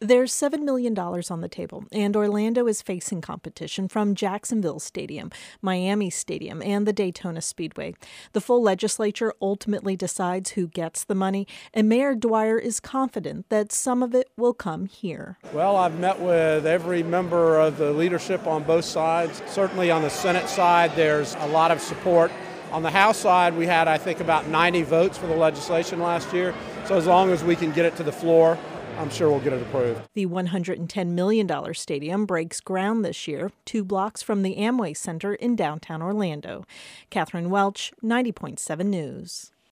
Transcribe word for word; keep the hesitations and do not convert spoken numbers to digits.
There's seven million dollars on the table, and Orlando is facing competition from Jacksonville Stadium, Miami Stadium, and the Daytona Speedway. The full legislature ultimately decides who gets the money, and Mayor Dwyer is confident that some of it will come here. Well, I've met with every member of the leadership on both sides. Certainly on the Senate side, there's a lot of support. On the House side, we had, I think, about ninety votes for the legislation last year. So as long as we can get it to the floor, I'm sure we'll get it approved. The one hundred ten million dollars stadium breaks ground this year, two blocks from the Amway Center in downtown Orlando. Catherine Welch, ninety point seven News.